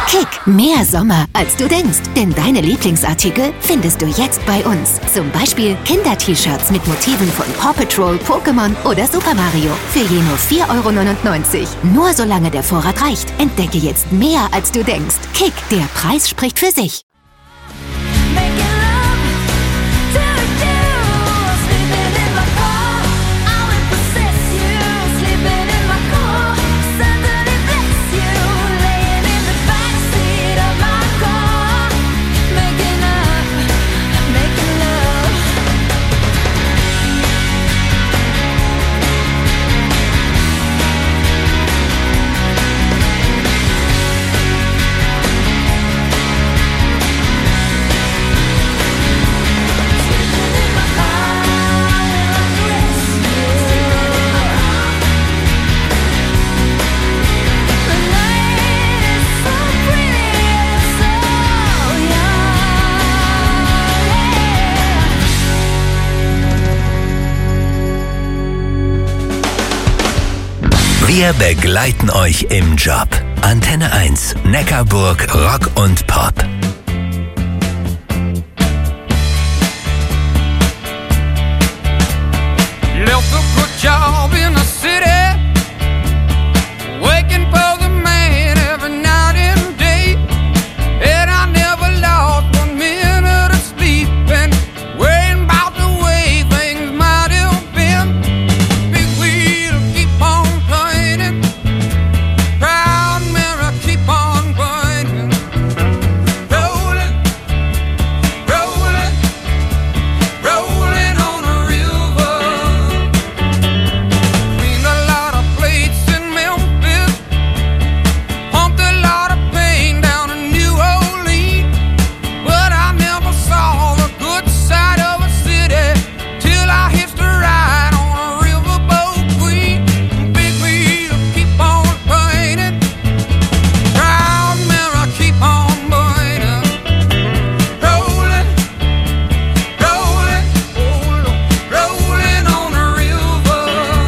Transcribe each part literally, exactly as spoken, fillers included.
Kick, mehr Sommer, als du denkst. Denn deine Lieblingsartikel findest du jetzt bei uns. Zum Beispiel Kinder-T-Shirts mit Motiven von Paw Patrol, Pokémon oder Super Mario. Für je nur vier Euro neunundneunzig. Nur solange der Vorrat reicht. Entdecke jetzt mehr, als du denkst. Kick, der Preis spricht für sich. Wir begleiten euch im Job. Antenne eins, Neckarburg, Rock und Pop. Left a good job in the city, working for the man every night and day, and I never lost one minute of sleep, and worrying about the way things might have been. Big wheel keep on turning, proud mirror keep on burning, rolling, rolling, rolling on a river. Cleaned a lot of plates in Memphis, pumped a lot of pain down in New Orleans, but I never saw the good side of a city till I hitched a ride on a riverboat queen. Big wheel keep on turning, proud mirror keep on burning, rolling, rolling, rolling on a river.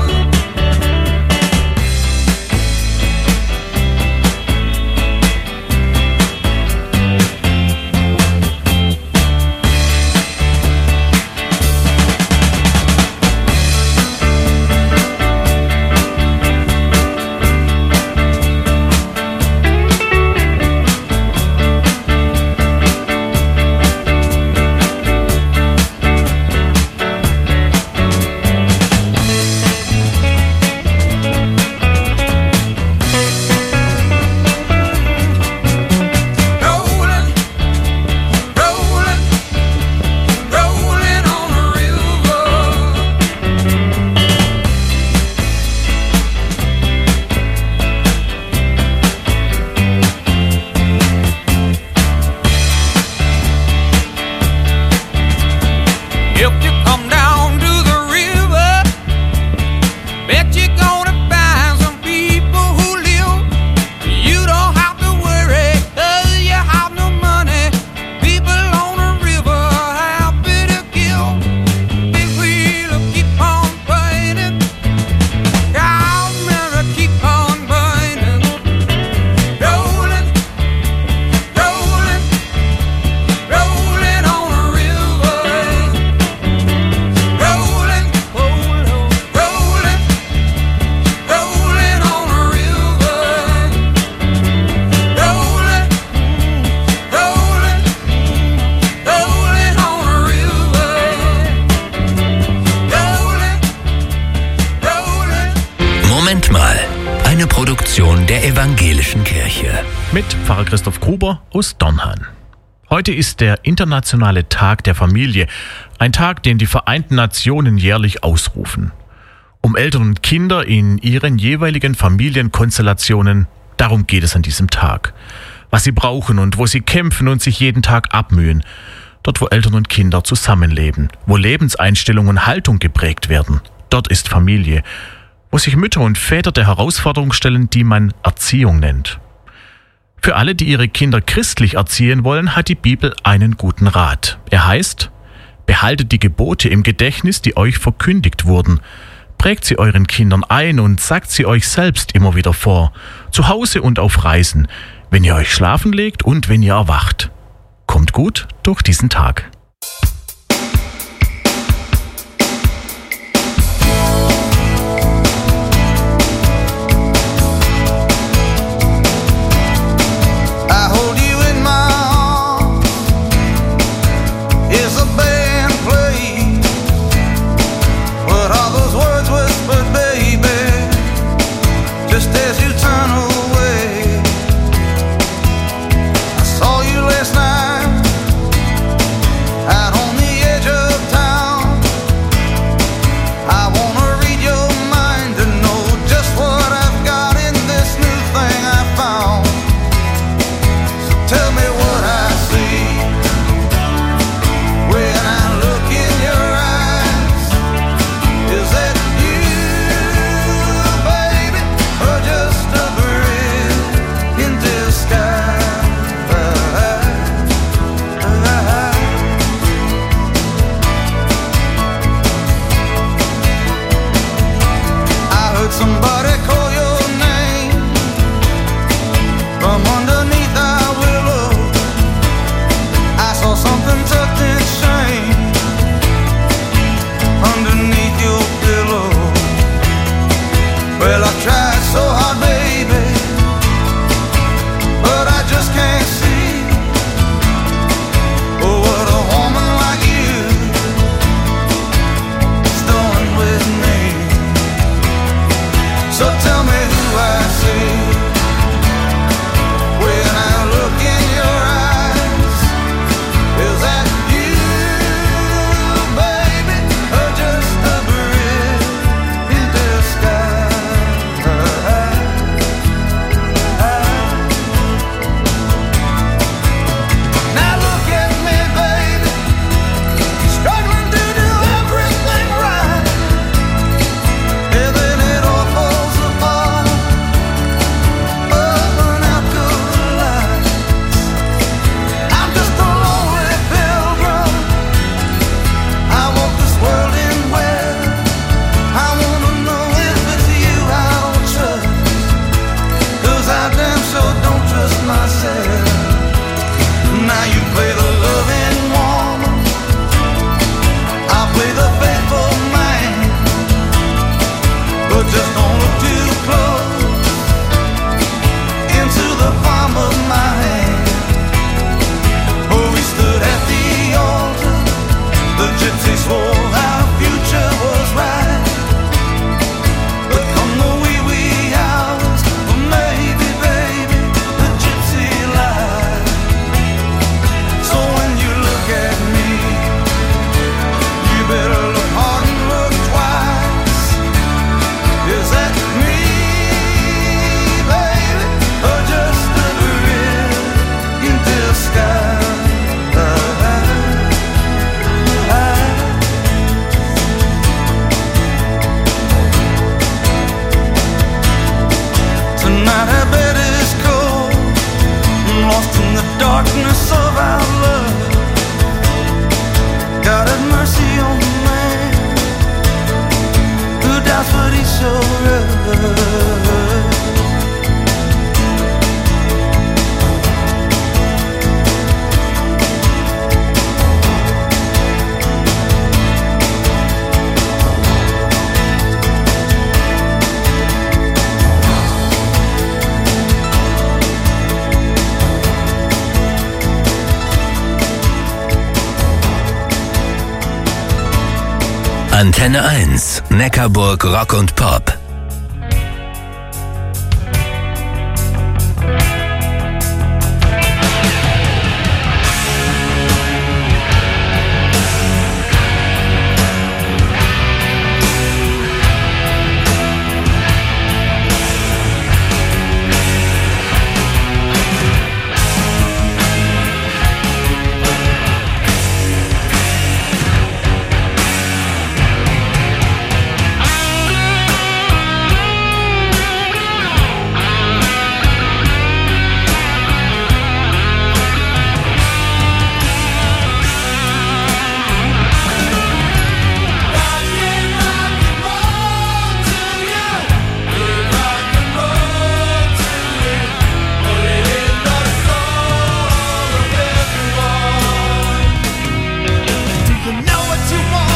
Rolling, rolling, rolling on a river. If you come down to the river, bet you're gonna find some people who live. You don't have to worry, 'cause you have no money. People on the river are happy to give. Big wheel keep on burning, proud mirror keep on burning, rolling, rolling, rolling on a river. Rolling, rolling, rolling, rolling on a river. Rolling, rolling, rolling on a river. Rolling, rolling. Moment mal, eine Produktion der Evangelischen Kirche. Mit Pfarrer Christoph Gruber aus Dornhahn. Heute ist der Internationale Tag der Familie, ein Tag, den die Vereinten Nationen jährlich ausrufen. Um Eltern und Kinder in ihren jeweiligen Familienkonstellationen, darum geht es an diesem Tag. Was sie brauchen und wo sie kämpfen und sich jeden Tag abmühen. Dort, wo Eltern und Kinder zusammenleben, wo Lebenseinstellung und Haltung geprägt werden. Dort ist Familie, wo sich Mütter und Väter der Herausforderung stellen, die man Erziehung nennt. Für alle, die ihre Kinder christlich erziehen wollen, hat die Bibel einen guten Rat. Er heißt: Behaltet die Gebote im Gedächtnis, die euch verkündigt wurden. Prägt sie euren Kindern ein und sagt sie euch selbst immer wieder vor. Zu Hause und auf Reisen, wenn ihr euch schlafen legt und wenn ihr erwacht. Kommt gut durch diesen Tag. Somebody call your name from underneath our willow. I saw something tucked in shame underneath your pillow. Well, I've tried so hard, baby, but I just can't see oh, what a woman like you is doing with me. So tell me who I see when I look in your eyes. Is that you, baby, or just a brilliant disguise? Now look at me, baby, struggling to do everything right. And then it all falls apart. Open up to the light. I'm just a lonely pilgrim. I walk this world in where I wanna know if it's you I'll trust. 'Cause I damn sure don't trust myself. Now you play the loving woman, I'll play the faithful man. But just don't look too close into the palm of my hand. Oh, we stood at the altar, the gypsy swore our future was right. But come the wee wee hours, well maybe, baby, the gypsy lied. So when you look at me, you better look hard and look twice. Is that me, baby, or just a brilliant disguise? Tonight our bed is cold, lost in the darkness of our love. God have mercy on the man who doubts what he showed us. Antenne eins, Neckarburg Rock und Pop.